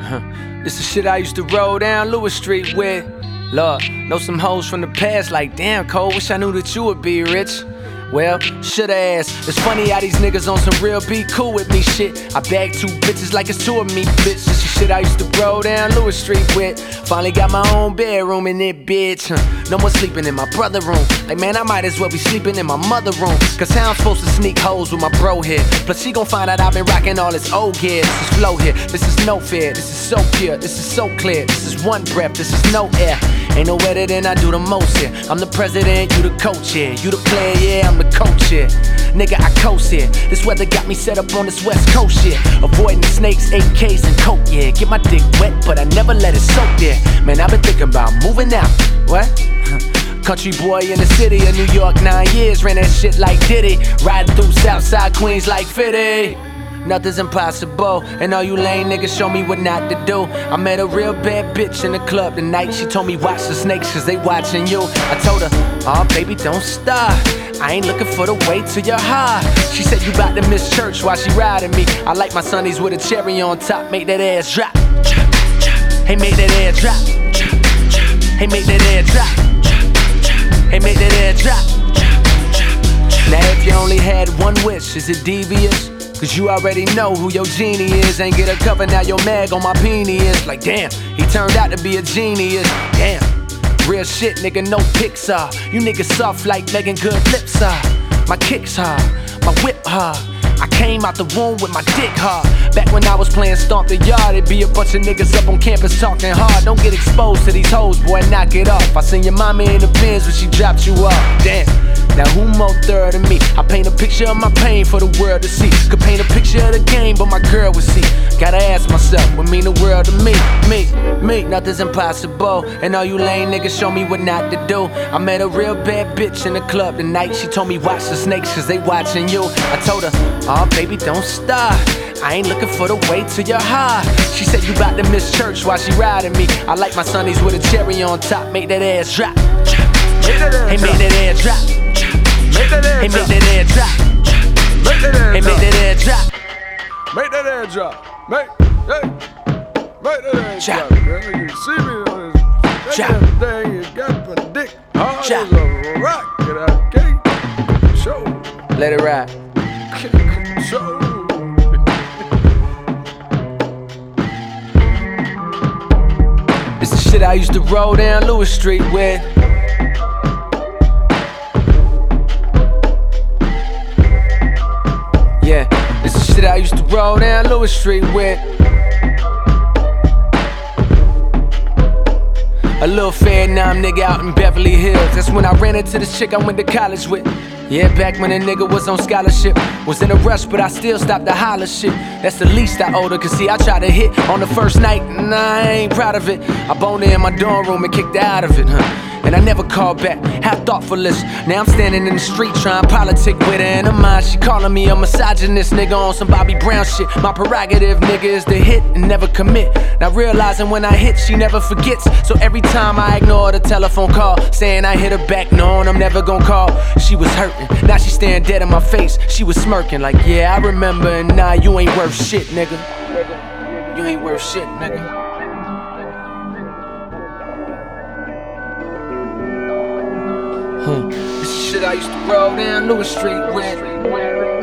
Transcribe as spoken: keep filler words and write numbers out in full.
This is shit I used to roll down Lewis Street with. Lord, know some hoes from the past like, damn, Cole, wish I knew that you would be rich. Well, shoulda asked. It's funny how these niggas on some real be cool with me shit. I bag two bitches like it's two of me, bitch. This is shit I used to roll down Lewis Street with. Finally got my own bedroom in it, bitch. Huh. No more sleeping in my brother room. Like, man, I might as well be sleeping in my mother room. Cause how I'm supposed to sneak hoes with my bro here? Plus she gon' find out I've been rocking all this old gear. This is flow here, this is no fear. This is so pure, this is so clear. This is one breath, this is no air. Ain't no better than I do the most here. I'm the president, you the coach here. You the player, yeah, I'm the coach here. Nigga, I coast here. This weather got me set up on this west coast shit. Avoiding the snakes, A Ks, and coke, yeah. Get my dick wet, but I never let it soak there. Man, I've been thinking about moving out. What? Country boy in the city of New York, nine years. Ran that shit like Diddy. Riding through Southside Queens like fifty. Nothing's impossible, and all you lame niggas show me what not to do. I met a real bad bitch in the club tonight. She told me watch the snakes cause they watching you. I told her, oh baby don't stop, I ain't looking for the way to your heart. She said you bout to miss church while she riding me. I like my sunnies with a cherry on top. Make that ass drop. Hey, make that ass drop. Hey, make that ass drop. Hey, make that ass drop. Now if you only had one wish, is it devious? Cause you already know who your genie is. Ain't get a cover, now your mag on my peenie is. Like damn, he turned out to be a genius. Damn, real shit nigga, no Pixar. You niggas soft like Megan Good lips are. My kicks hard, my whip hard. I came out the womb with my dick hard. Back when I was playing Stomp the Yard, it'd be a bunch of niggas up on campus talking hard. Don't get exposed to these hoes, boy, knock it off. I seen your mama in the Benz when she dropped you off. Damn, now who more thorough than me? I paint a picture of my pain for the world to see. Could paint a picture of the game, but my girl would see. Gotta ask myself, what mean the world to me? Me, me, nothing's impossible. And all you lame niggas show me what not to do. I met a real bad bitch in the club tonight. She told me watch the snakes cause they watching you. I told her, oh baby don't stop, I ain't looking for the way to your heart. She said you bout to miss church while she riding me. I like my sunnies with a cherry on top. Make that ass drop. Hey, make that ass drop. Hey, make that ass drop. Hey, make that ass drop. Make that ass drop. Make, hey, make that ass drop. Man. You see me on this drop. Thing, you got my dick hard drop. as a rock, and I can't show. Let it ride. Show. This is shit I used to roll down Lewis Street with. Yeah, this is shit I used to roll down Lewis Street with. A little Vietnam nigga out in Beverly Hills. That's when I ran into this chick I went to college with. Yeah, back when a nigga was on scholarship. Was in a rush, but I still stopped to holler shit. That's the least I owed her, cause see, I tried to hit on the first night, and I ain't proud of it. I boned her in my dorm room and kicked her out of it, huh? And I never called back, how thoughtful is. Now I'm standing in the street trying politic with her in her mind. She calling me a misogynist nigga on some Bobby Brown shit. My prerogative, nigga, is to hit and never commit. Now realizing when I hit, she never forgets. So every time I ignore the telephone call, saying I hit her back, knowing I'm never gonna call. She was hurting, now she staring dead in my face. She was smirking like, yeah, I remember, and nah, you ain't worth shit, nigga. You ain't worth shit, nigga. Hmm. This is shit I used to roll down Lewis Street with.